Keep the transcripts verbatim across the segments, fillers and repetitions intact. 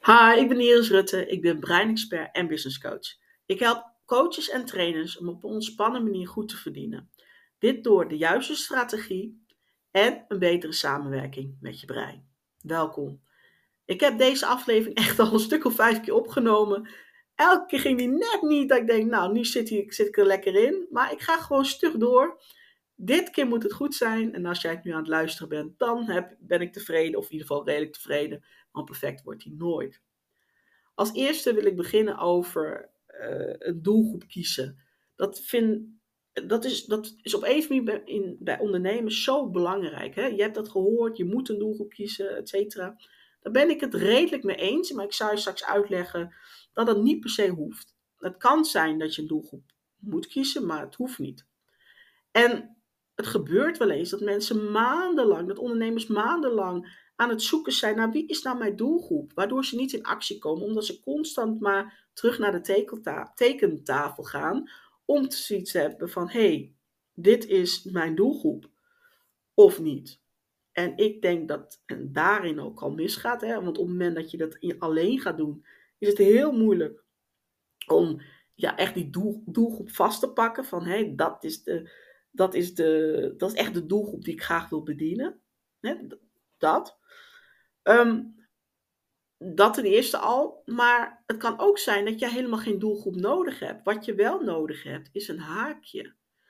Hi, ik ben Iris Rutte. Ik ben breinexpert en business coach. Ik help coaches en trainers om op een ontspannen manier goed te verdienen. Dit door de juiste strategie en een betere samenwerking met je brein. Welkom. Ik heb deze aflevering echt al een stuk of vijf keer opgenomen. Elke keer ging die net niet dat ik denk, nou, nu zit, hier, zit ik er lekker in. Maar ik ga gewoon stug door. Dit keer moet het goed zijn. En als jij het nu aan het luisteren bent, dan heb, ben ik tevreden. Of in ieder geval redelijk tevreden. Want perfect wordt hij nooit. Als eerste wil ik beginnen over uh, een doelgroep kiezen. Dat, vind, dat, is, dat is op een of andere manier bij, in, bij ondernemers zo belangrijk. Hè? Je hebt dat gehoord, je moet een doelgroep kiezen, et cetera. Daar ben ik het redelijk mee eens, maar ik zou je straks uitleggen dat dat niet per se hoeft. Het kan zijn dat je een doelgroep moet kiezen, maar het hoeft niet. En het gebeurt wel eens dat mensen maandenlang, dat ondernemers maandenlang aan het zoeken zijn naar wie is nou mijn doelgroep. Waardoor ze niet in actie komen, omdat ze constant maar terug naar de tekelta- tekentafel gaan. Om te zoiets te hebben van, hé, hey, dit is mijn doelgroep. Of niet. En ik denk dat het daarin ook al misgaat. Hè? Want op het moment dat je dat alleen gaat doen, is het heel moeilijk om ja, echt die doel, doelgroep vast te pakken. Van hé, hey, dat, is de, dat, is de, dat is echt de doelgroep die ik graag wil bedienen. Hè, dat. Um, dat ten eerste al. Maar het kan ook zijn dat jij helemaal geen doelgroep nodig hebt. Wat je wel nodig hebt, is een haakje.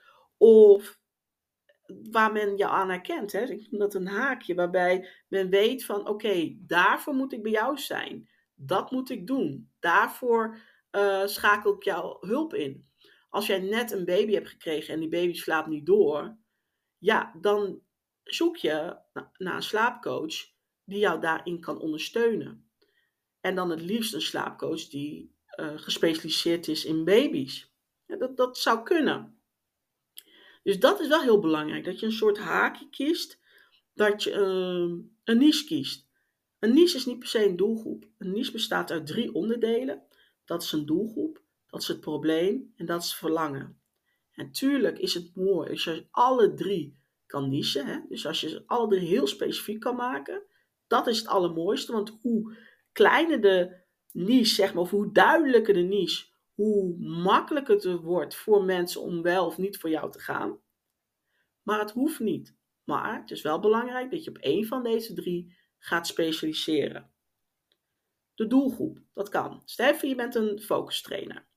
Of waar men jou aan herkent. Hè? Ik noem dat een haakje. Waarbij men weet van oké, okay, daarvoor moet ik bij jou zijn. Dat moet ik doen. Daarvoor uh, schakel ik jouw hulp in. Als jij net een baby hebt gekregen en die baby slaapt niet door. Ja, dan zoek je naar een slaapcoach die jou daarin kan ondersteunen. En dan het liefst een slaapcoach die uh, gespecialiseerd is in baby's. Ja, dat, dat zou kunnen. Dus dat is wel heel belangrijk, dat je een soort haakje kiest, dat je uh, een niche kiest. Een niche is niet per se een doelgroep. Een niche bestaat uit drie onderdelen. Dat is een doelgroep, dat is het probleem en dat is het verlangen. En tuurlijk is het mooi als je alle drie kan nichen. Hè? Dus als je ze alle drie heel specifiek kan maken, dat is het allermooiste. Want hoe kleiner de niche, zeg maar, of hoe duidelijker de niche, hoe makkelijker het wordt voor mensen om wel of niet voor jou te gaan. Maar het hoeft niet. Maar het is wel belangrijk dat je op één van deze drie gaat specialiseren. De doelgroep, dat kan. Stel je voor, je bent een focus trainer.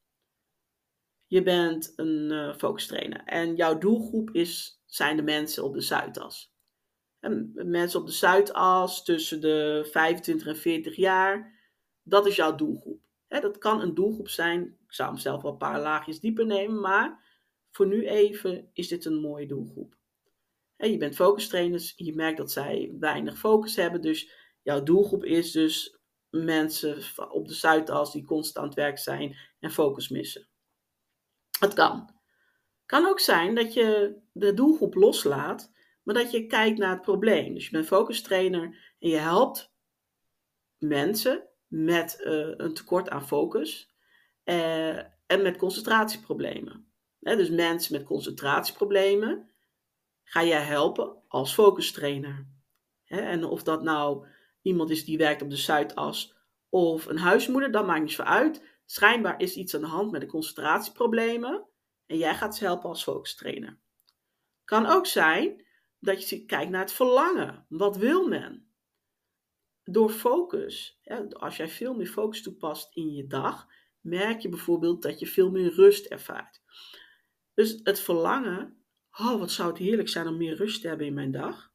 Je bent een uh, focus trainer en jouw doelgroep is, zijn de mensen op de Zuidas. En mensen op de Zuidas tussen de vijfentwintig en veertig jaar, dat is jouw doelgroep. He, dat kan een doelgroep zijn, ik zou hem zelf wel een paar laagjes dieper nemen, maar voor nu even is dit een mooie doelgroep. En je bent focus trainers, je merkt dat zij weinig focus hebben, dus jouw doelgroep is dus mensen op de Zuidas die constant aan het werk zijn en focus missen. Het kan. Kan ook zijn dat je de doelgroep loslaat, maar dat je kijkt naar het probleem. Dus je bent focus trainer en je helpt mensen met uh, een tekort aan focus uh, en met concentratieproblemen. He, dus mensen met concentratieproblemen ga jij helpen als focus trainer. He, en of dat nou iemand is die werkt op de Zuidas of een huismoeder, dat maakt niet zo uit. Schijnbaar is iets aan de hand met de concentratieproblemen. En jij gaat ze helpen als focus trainer. Kan ook zijn dat je kijkt naar het verlangen. Wat wil men? Door focus, als jij veel meer focus toepast in je dag, merk je bijvoorbeeld dat je veel meer rust ervaart. Dus het verlangen, oh wat zou het heerlijk zijn om meer rust te hebben in mijn dag.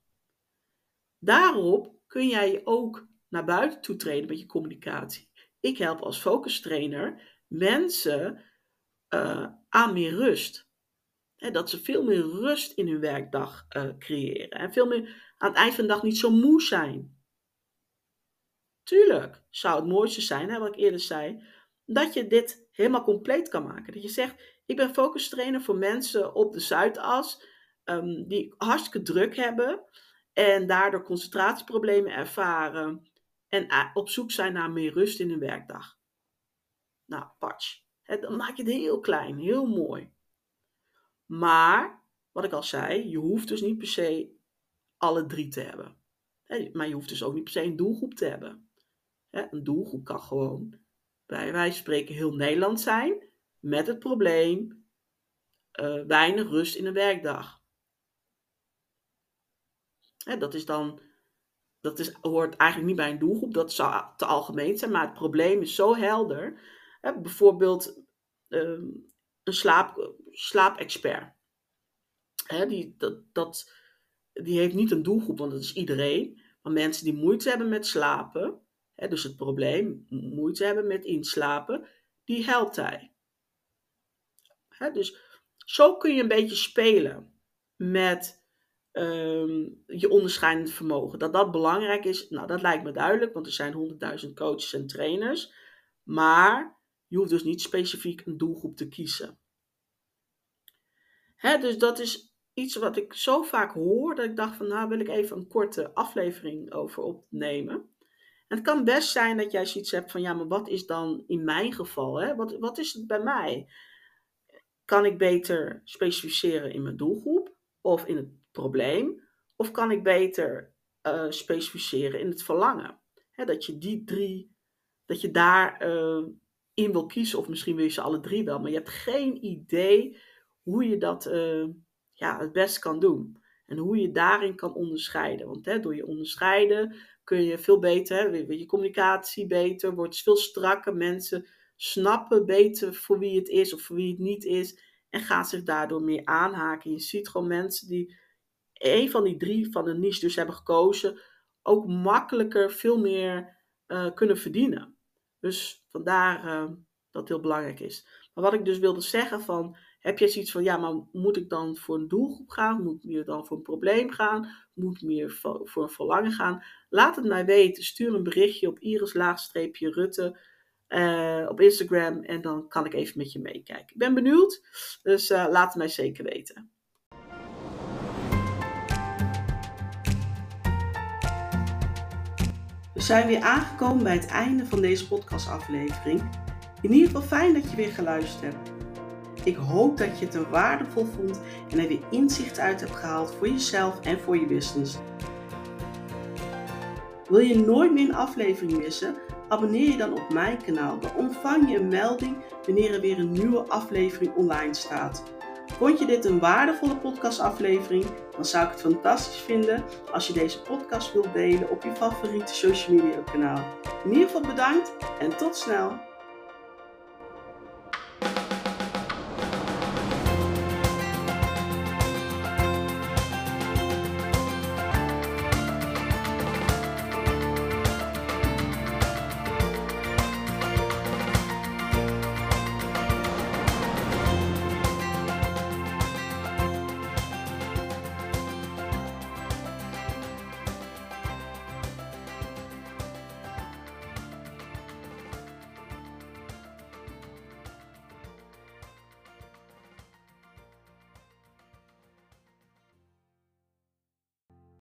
Daarop kun jij ook naar buiten toe treden met je communicatie. Ik help als focus trainer mensen uh, aan meer rust. Hè, dat ze veel meer rust in hun werkdag uh, creëren. En veel meer aan het eind van de dag niet zo moe zijn. Tuurlijk zou het mooiste zijn, hè, wat ik eerder zei, dat je dit helemaal compleet kan maken. Dat je zegt, ik ben focus trainer voor mensen op de Zuidas um, die hartstikke druk hebben en daardoor concentratieproblemen ervaren en op zoek zijn naar meer rust in hun werkdag. Nou, patch. Hè, dan maak je het heel klein, heel mooi. Maar, wat ik al zei, je hoeft dus niet per se alle drie te hebben. Maar je hoeft dus ook niet per se een doelgroep te hebben. Hè, een doelgroep kan gewoon bij wijze van spreken heel Nederland zijn met het probleem uh, weinig rust in een werkdag. Hè, dat is dan, dat is, hoort eigenlijk niet bij een doelgroep, dat zou te algemeen zijn, maar het probleem is zo helder. Hè, bijvoorbeeld um, een slaap, slaapexpert. Hè, die, dat, dat, die heeft niet een doelgroep, want dat is iedereen. Maar mensen die moeite hebben met slapen, hè, dus het probleem, moeite hebben met inslapen, die helpt hij. Hè, dus zo kun je een beetje spelen met um, je onderscheidend vermogen. Dat dat belangrijk is, nou dat lijkt me duidelijk, want er zijn honderdduizend coaches en trainers. Maar je hoeft dus niet specifiek een doelgroep te kiezen. Hè, dus dat is iets wat ik zo vaak hoor, dat ik dacht van nou wil ik even een korte aflevering over opnemen. En het kan best zijn dat jij zoiets hebt van ja, maar wat is dan in mijn geval? Hè? Wat, wat is het bij mij? Kan ik beter specificeren in mijn doelgroep of in het probleem? Of kan ik beter uh, specificeren in het verlangen? Hè, dat je die drie, dat je daar uh, in wil kiezen, of misschien wil je ze alle drie wel, maar je hebt geen idee hoe je dat uh, ja, het best kan doen. En hoe je daarin kan onderscheiden. Want hè, door je onderscheiden kun je veel beter, hè, je communicatie beter, wordt veel strakker. Mensen snappen beter voor wie het is of voor wie het niet is. En gaan zich daardoor meer aanhaken. Je ziet gewoon mensen die een van die drie van de niche dus hebben gekozen, ook makkelijker veel meer uh, kunnen verdienen. Dus vandaar uh, dat het heel belangrijk is. Maar wat ik dus wilde zeggen van, heb je zoiets van, ja, maar moet ik dan voor een doelgroep gaan? Moet ik meer dan voor een probleem gaan? Moet ik meer voor een verlangen gaan? Laat het mij weten. Stuur een berichtje op Iris-Rutte uh, op Instagram en dan kan ik even met je meekijken. Ik ben benieuwd, dus uh, laat het mij zeker weten. We zijn weer aangekomen bij het einde van deze podcastaflevering. In ieder geval fijn dat je weer geluisterd hebt. Ik hoop dat je het er waardevol vond en er weer inzicht uit hebt gehaald voor jezelf en voor je business. Wil je nooit meer een aflevering missen? Abonneer je dan op mijn kanaal. Dan ontvang je een melding wanneer er weer een nieuwe aflevering online staat. Vond je dit een waardevolle podcastaflevering? Dan zou ik het fantastisch vinden als je deze podcast wilt delen op je favoriete social media kanaal. In ieder geval bedankt en tot snel!